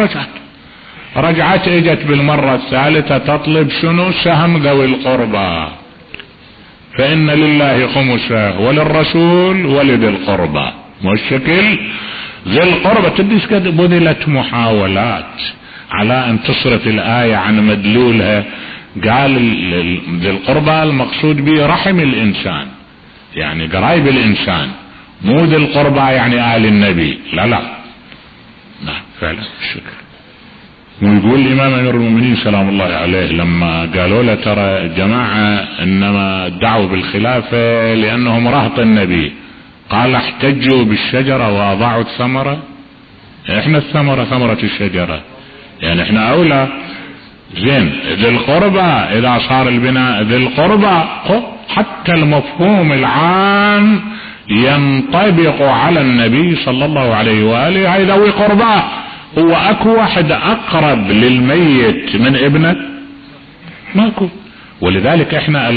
رجعت اجت بالمرة الثالثة تطلب شنو؟ سهم ذوي القربى، فإن لله خمسه وللرسول ولذي القربى. والشكل ذي القربى تدريس قد بذلت محاولات على ان تصرف الآية عن مدلولها. قال ذي القربى المقصود به رحم الانسان، يعني قرايب الانسان، مو ذي القربى يعني آل النبي، لا نعم فعلا الشكر. ويقول الامام امير المؤمنين سلام الله عليه لما قالوا له ترى جماعة انما ادعوا بالخلافة لانهم رهط النبي، قال احتجوا بالشجرة واضعوا الثمرة. احنا الثمرة ثمرة الشجرة، يعني احنا اولى. زين، ذي القربى اذا صار البناء ذي القربى، حتى المفهوم العام ينطبق على النبي صلى الله عليه وآله. هاي ذوي قربى، هو اكو واحد اقرب للميت من ابنه؟ ماكو. ولذلك احنا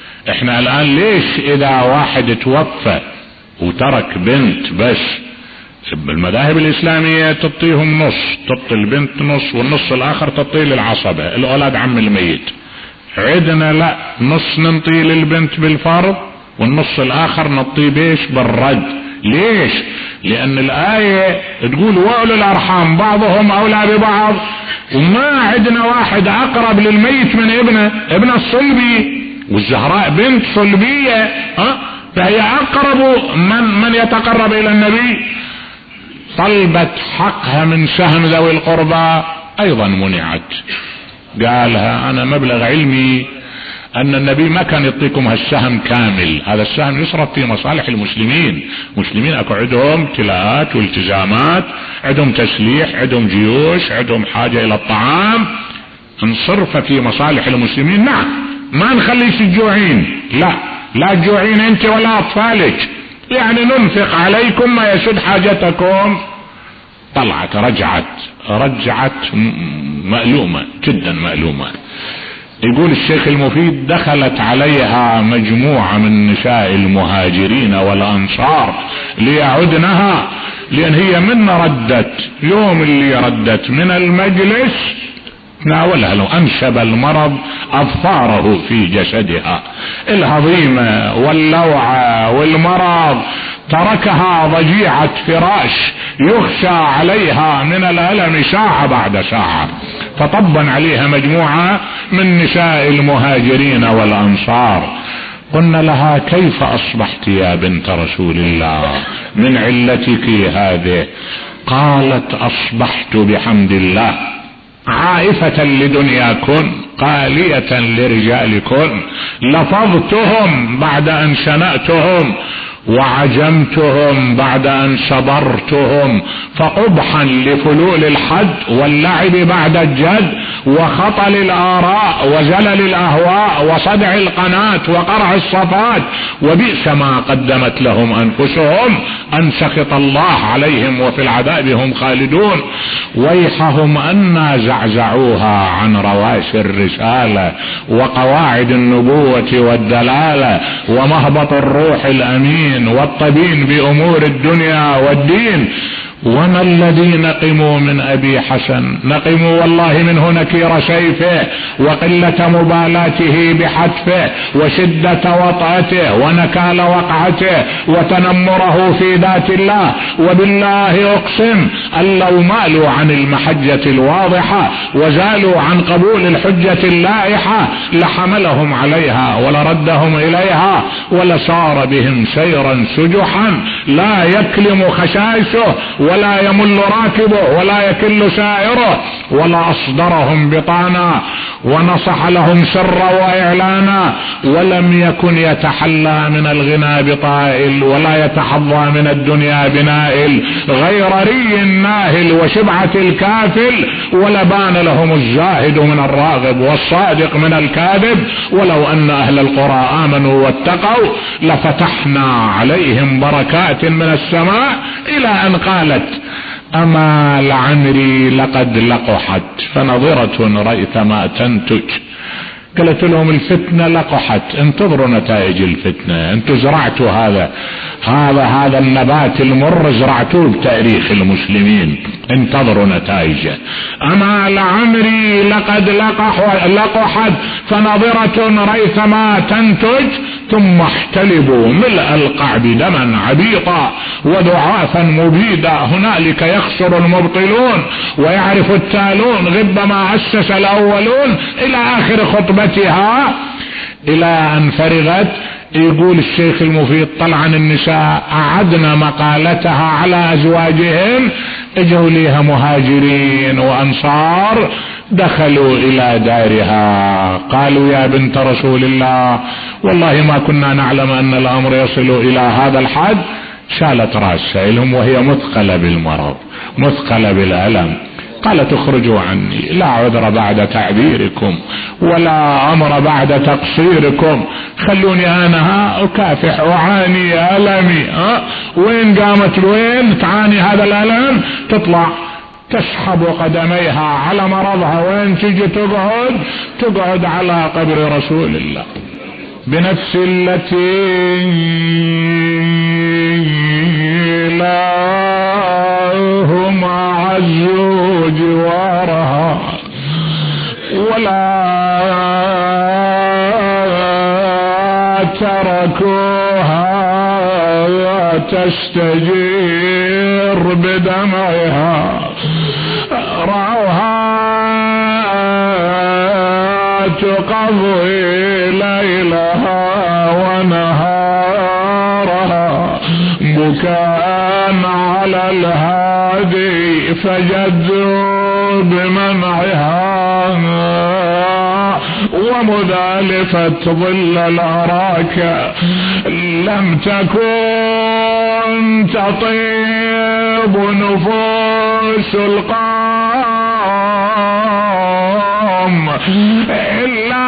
الان ليش اذا واحد توفى وترك بنت بس بالمذاهب الإسلامية تعطيهم نص، تعطي البنت نص والنص الآخر تعطيه للعصبة الأولاد عم الميت. عندنا لا، نص ننطيه للبنت بالفرض والنص الآخر نعطيه بيش بالرد. ليش؟ لأن الآية تقول وأولو الأرحام بعضهم أولى ببعض، وما عندنا واحد أقرب للميت من ابنه الصلبي، والزهراء بنت صلبية فهي أقرب من يتقرب إلى النبي. طلبت حقها من سهم ذوي القربى أيضا منعت. قالها أنا مبلغ علمي أن النبي ما كان يعطيكم هالسهم كامل، هذا السهم يصرف في مصالح المسلمين. مسلمين أكو عندهم ابتلاءات والتزامات، عندهم تسليح، عندهم جيوش، عندهم حاجة إلى الطعام، نصرف في مصالح المسلمين. نعم، ما نخليش الجوعين، لا تجوعين أنت ولا أطفالك، يعني ننفق عليكم ما يسد حاجتكم. طلعت رجعت مألومة جدا مألومة. يقول الشيخ المفيد دخلت عليها مجموعة من نساء المهاجرين والأنصار ليعدنها، لأن هي من ردت يوم اللي ردت من المجلس ناولها لو أنشب المرض أظفاره في جسدها، الهضيمة واللوعة والمرض تركها ضجيعة فراش يخشى عليها من الألم ساعة بعد ساعة. فطبا عليها مجموعة من نساء المهاجرين والأنصار. قلنا لها كيف أصبحت يا بنت رسول الله من علتك هذه؟ قالت أصبحت بحمد الله عائفة لدنياكن قالية لرجالكن، لفظتهم بعد أن شنأتهم وعجمتهم بعد أن صبرتهم، فقبحا لفلول الحد واللعب بعد الجد وخطل الآراء وزلل الأهواء وصدع القناة وقرع الصفات، وبئس ما قدمت لهم أنفسهم أن سخط الله عليهم وفي العذاب هم خالدون. ويحهم أن زعزعوها عن رواسي الرسالة وقواعد النبوة والدلالة ومهبط الروح الأمين والطبين بأمور الدنيا والدين. وما الذي نقموا من أبي حسن؟ نقموا والله منه نكير سيفه وقلة مبالاته بحتفه وشدة وطأته ونكال وقعته وتنمره في ذات الله. وبالله أقسم أن لو مالوا عن المحجة الواضحة وزالوا عن قبول الحجة اللائحة لحملهم عليها ولردهم إليها ولسار بهم سيرا سجحا لا يكلم خشاشه ولا يمل راكبه ولا يكل سائره، ولا أصدرهم بطانا ونصح لهم سرا وإعلانا، ولم يكن يتحلى من الغنى بطائل ولا يتحظى من الدنيا بنائل، غير ري الناهل وشبعة الكافل، ولبان لهم الزاهد من الراغب والصادق من الكاذب. ولو أن أهل القرى آمنوا واتقوا لفتحنا عليهم بركات من السماء، إلى أن قالت أما لعمري لقد لقحت فنظرة ريثما تنتج. قالت لهم الفتنة لقحت، انتظروا نتائج الفتنة، انتوا زرعتوا هذا النبات المر زرعتوه بتاريخ المسلمين، انتظروا نتائجه. أما لعمري لقد لقحت فنظرة ريثما تنتج، ثم احتلبوا ملء القعب دما عبيطا وضعافا مبيدا، هنالك يخسر المبطلون ويعرف التالون غب ما أسس الأولون، إلى آخر خطبتها إلى أن فرغت. يقول الشيخ المفيد طلعا النساء أعدنا مقالتها على أزواجهم، اجوا ليها مهاجرين وأنصار دخلوا إلى دارها قالوا يا بنت رسول الله والله ما كنا نعلم أن الأمر يصل إلى هذا الحد. شالت رأسها لهم وهي مثقلة بالمرض مثقلة بالألم. قالت اخرجوا عني، لا عذر بعد تعبيركم ولا أمر بعد تقصيركم، خلوني أنا أكافح أعاني ألمي. وين قامت وين تعاني هذا الألم؟ تطلع تسحب قدميها على مرضها، وين تجي تقعد على قبر رسول الله. بنفس التي لا وما عزوا جوارها ولا تركوها تستجير بدمعها، رأوها تقضي ليلها ونهارها بكاء على الهادي فجدوا بمنعها، ومذالفة ظل الأراك لم تكن تطيب نفوس القوم إلا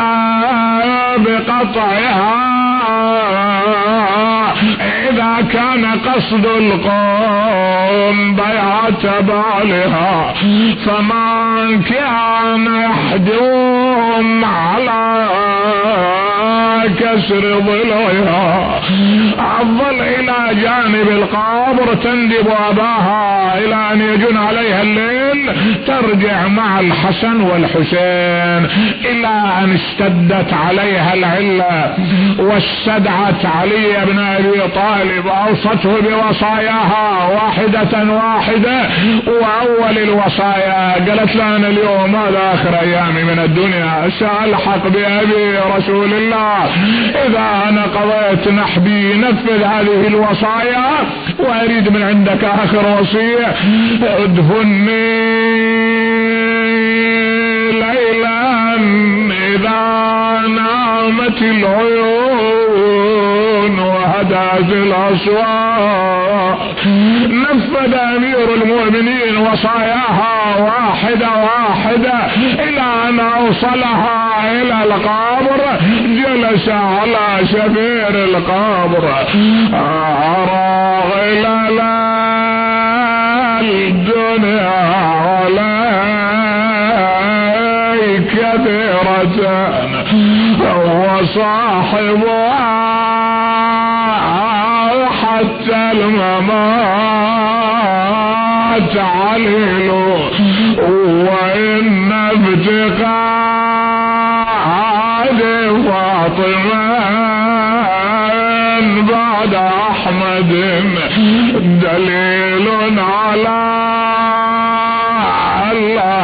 بقطعها إذا كان قصد القوم بيعة بالها، فمن كان يحدوم على كسر ضلعها أفضل إلى جانب القبر تندب أباها إلى أن يجن عليها الليل، ترجع مع الحسن والحسين إلى أن اشتدت عليها العلة واستدعت علي بن أبي طالب، أوصته بوصاياها واحدة واحدة، وأول الوصايا قالت له أنا اليوم هذا آخر أيامي من الدنيا، سألحق بأبي رسول الله، إذا أنا قضيت نحبي نفذ هذه الوصايا، وأريد من عندك آخر وصية ادفني ليلا إذا نامت العيون وهدأت الأصوات. نفذ أمير المؤمنين وصاياها واحدة واحدة إلى أن أوصلها إلى القبر، جلس على شفير القبر راغلا الدنيا علي كثيرة وصاحبها حتى الممات عليل، وإن افتقاد فاطمة بعد أحمد دليل على ألا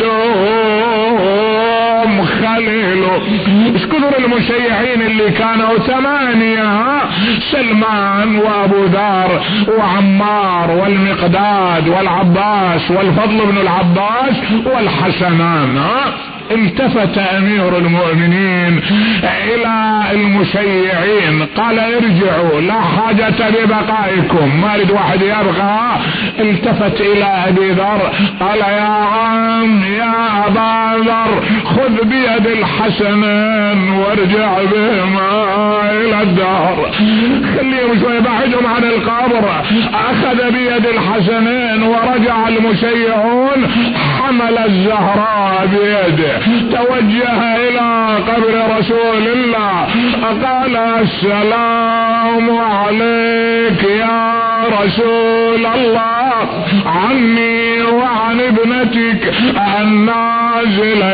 يدوم خليله. اذكروا المشيعين اللي كانوا 8: سلمان وابو ذر وعمار والمقداد والعباس والفضل بن العباس والحسنان. التفت امير المؤمنين الى المشيعين قال ارجعوا، لا حاجة ببقائكم، ما اريد واحد يبقى. التفت الى ابي ذر قال يا عم يا ابا ذر خذ بيد الحسنين وارجع بهما الى الدار، خليهم شوي بعدهم عن القبر. اخذ بيد الحسنين ورجع المشيعون، حمل الزهراء بيده توجه الى قبر رسول الله، قال السلام عليك يا رسول الله، عني وعن ابنتك النازل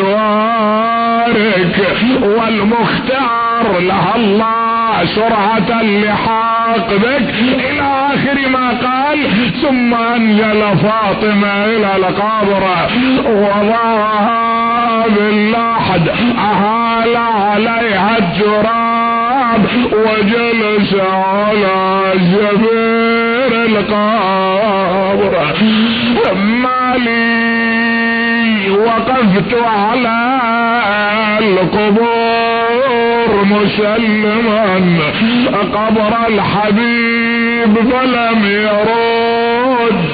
بجوارك والمختار لها الله سرعة اللحاق بك الى اخر ما قال. ثم انزل فاطمة الى القبر وضعها باللحد، اهال عليها التراب وجلس على جبير القبر. ما لي وقفت على القبور مسلما قبر الحبيب فلم يرد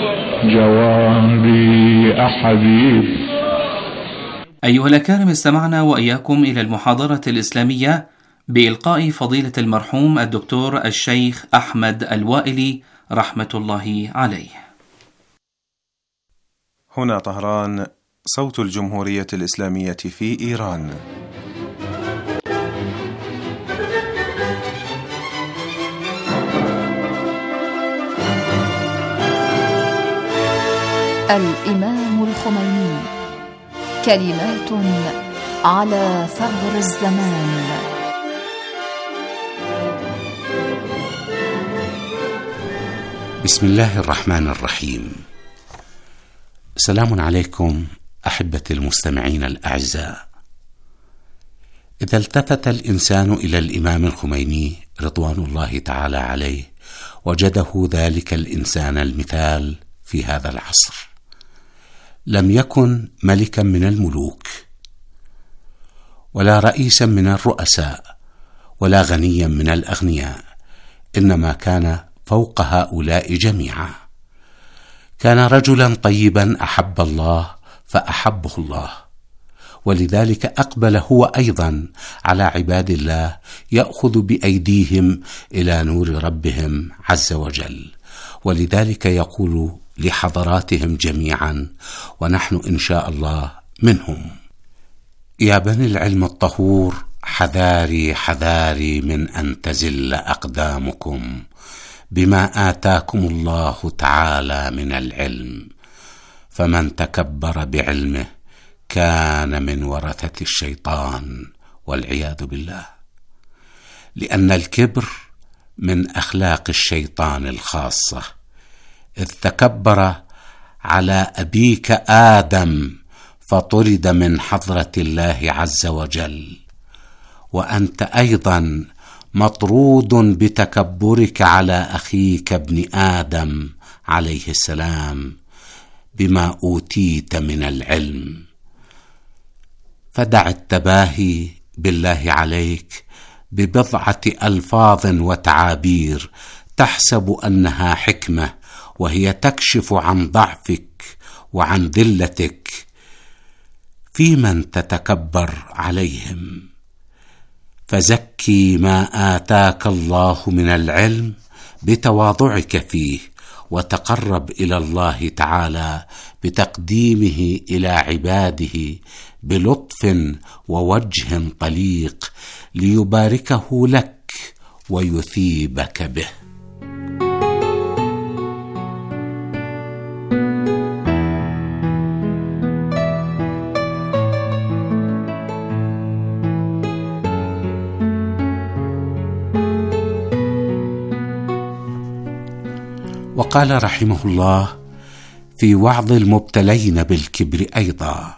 جوابي أحبيب. أيها الأكارم، استمعنا وإياكم إلى المحاضرة الإسلامية بإلقاء فضيلة المرحوم الدكتور الشيخ أحمد الوائلي رحمة الله عليه. هنا طهران، صوت الجمهورية الإسلامية في إيران. الإمام الخميني، كلمات على ثغر الزمان. بسم الله الرحمن الرحيم. سلام عليكم أحبتي المستمعين الأعزاء. إذا التفت الإنسان إلى الإمام الخميني رضوان الله تعالى عليه وجده ذلك الإنسان المثال في هذا العصر. لم يكن ملكا من الملوك، ولا رئيسا من الرؤساء، ولا غنيا من الأغنياء، إنما كان فوق هؤلاء جميعا. كان رجلا طيبا أحب الله فأحبه الله، ولذلك أقبل هو أيضا على عباد الله يأخذ بأيديهم إلى نور ربهم عز وجل. ولذلك يقول لحضراتهم جميعا، ونحن إن شاء الله منهم: يا بني العلم الطهور، حذاري حذاري من أن تزل أقدامكم بما آتاكم الله تعالى من العلم، فمن تكبر بعلمه كان من ورثة الشيطان والعياذ بالله. لأن الكبر من أخلاق الشيطان الخاصة، إذ تكبر على أبيك آدم فطرد من حضرة الله عز وجل، وأنت أيضا مطرود بتكبرك على أخيك ابن آدم عليه السلام بما أوتيت من العلم. فدع التباهي بالله عليك ببضعة ألفاظ وتعابير تحسب أنها حكمة، وهي تكشف عن ضعفك وعن ذلتك في من تتكبر عليهم. فزكي ما آتاك الله من العلم بتواضعك فيه، وتقرب إلى الله تعالى بتقديمه إلى عباده بلطف ووجه طليق ليباركه لك ويثيبك به. وقال رحمه الله في وعظ المبتلين بالكبر أيضا: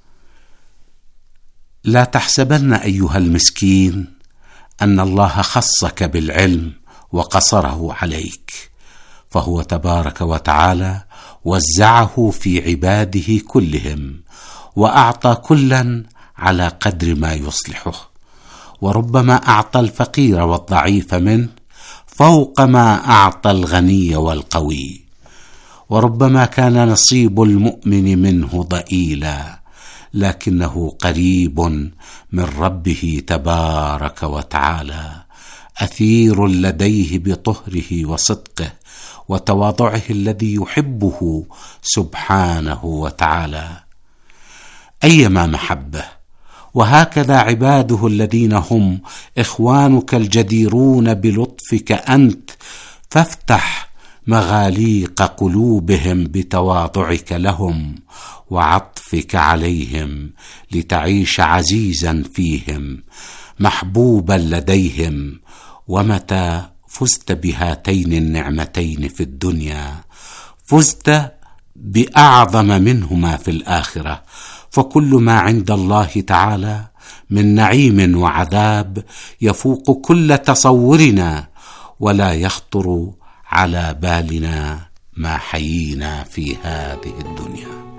لا تحسبن أيها المسكين أن الله خصك بالعلم وقصره عليك، فهو تبارك وتعالى وزعه في عباده كلهم، وأعطى كلا على قدر ما يصلحه، وربما أعطى الفقير والضعيف منه فوق ما أعطى الغني والقوي، وربما كان نصيب المؤمن منه ضئيلا، لكنه قريب من ربه تبارك وتعالى، أثير لديه بطهره وصدقه وتواضعه الذي يحبه سبحانه وتعالى أيما محبة. وهكذا عباده الذين هم إخوانك الجديرون بلطفك أنت، فافتح مغاليق قلوبهم بتواضعك لهم وعطفك عليهم، لتعيش عزيزا فيهم محبوبا لديهم. ومتى فزت بهاتين النعمتين في الدنيا فزت بأعظم منهما في الآخرة، فكل ما عند الله تعالى من نعيم وعذاب يفوق كل تصورنا، ولا يخطر على بالنا ما حيينا في هذه الدنيا.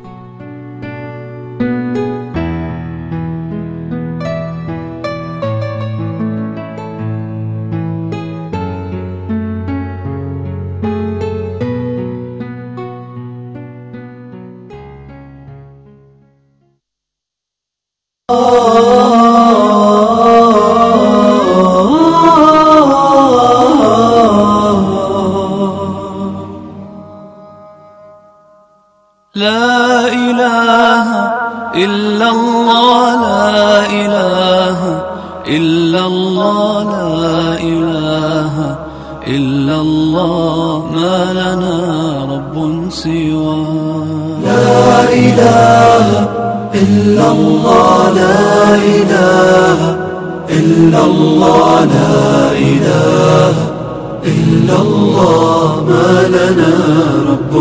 لا إله إلا الله، لا إله إلا الله، لا إله إلا الله، ما لنا رب سواه. إله إلا الله لا إله إلا الله لا إله إلا الله ما لنا رب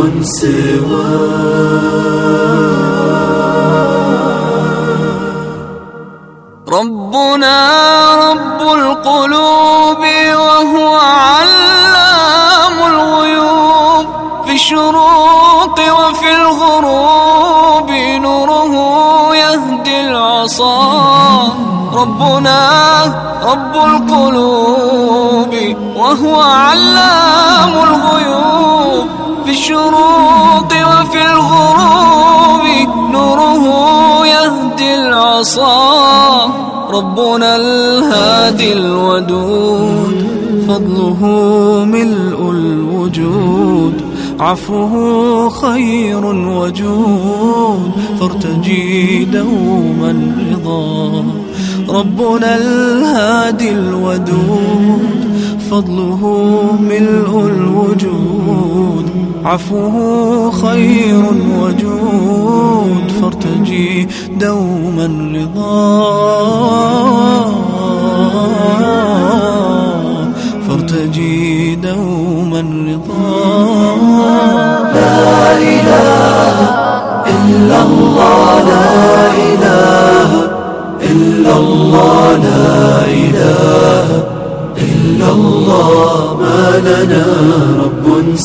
سواه ربنا رب القلوب وهو علام الغيوب في الشروق وفي الغروب نوره يهدي العصا ربنا رب القلوب وهو علام الغيوب في الشروق وفي الغروب نوره يهدي العصا ربنا الهادي الودود فضله ملء الوجود عفوه خير وجود فارتجي دوما رضا ربنا الهادي الودود فضله ملء الوجود عفوه خير وجود فارتجي دوما رضا فارتجي دوما رضا لا إله إلا الله لا إله إلا الله لا إله إلا الله ما لنا رب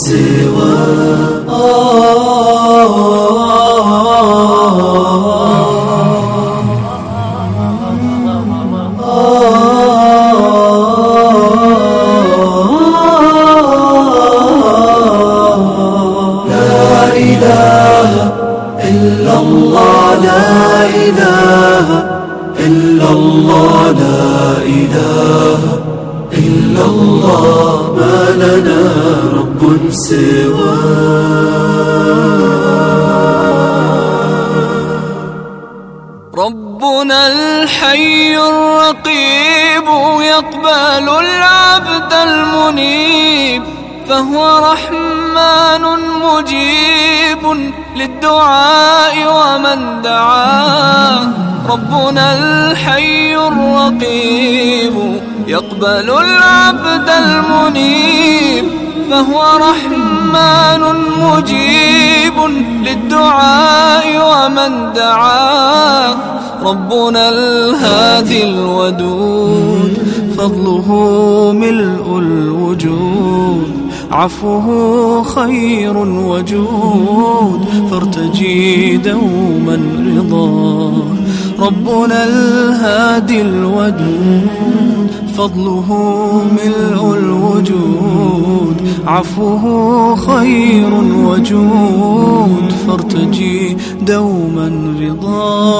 ربنا الحي الرقيب يقبل العبد المنيب فهو رحمن مجيب للدعاء ومن دعاه ربنا الحي الرقيب يقبل العبد المنيب فهو رحمن مجيب للدعاء ومن دعاه ربنا الهادي الودود فضله ملء الوجود عفوه خير وجود فارتجي دوما رضا ربنا الهادي الودود فضله ملء الوجود عفوه خير وجود فارتجي دوما رضا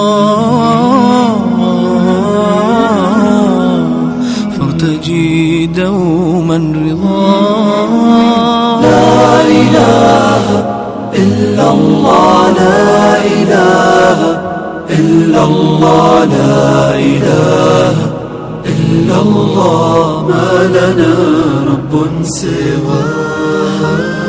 فارتجي دوما رضا لا إله إلا الله لا إله إلا الله لا إله إلا الله ما لنا رب سواه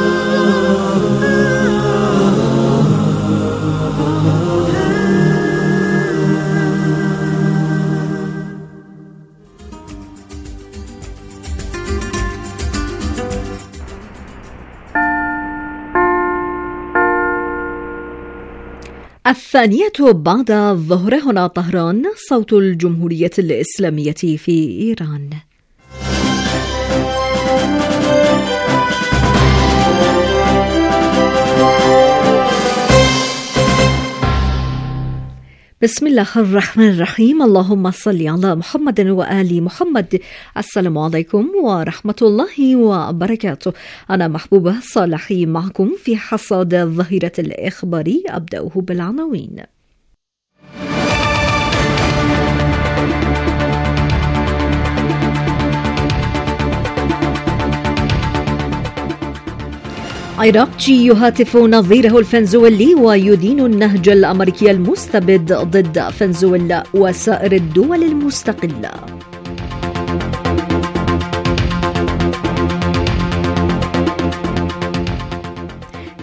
الثانية بعد الظهر هنا طهران صوت الجمهورية الإسلامية في إيران. بسم الله الرحمن الرحيم. اللهم صل على محمد وآل محمد. السلام عليكم ورحمة الله وبركاته. أنا محبوبة صالحي معكم في حصاد الظهيرة الإخباري. أبدأه بالعناوين. عراقي يهاتف نظيره الفنزويلي ويدين النهج الأمريكي المستبد ضد فنزويلا وسائر الدول المستقلة.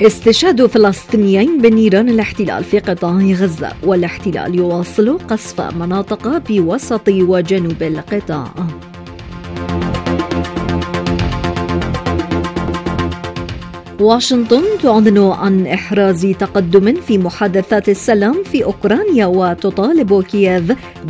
استشهاد فلسطينيين بنيران الاحتلال في قطاع غزة، والاحتلال يواصل قصف مناطق بوسط وجنوب القطاع. واشنطن تعلن عن إحراز تقدم في محادثات السلام في أوكرانيا، وتطالب كييف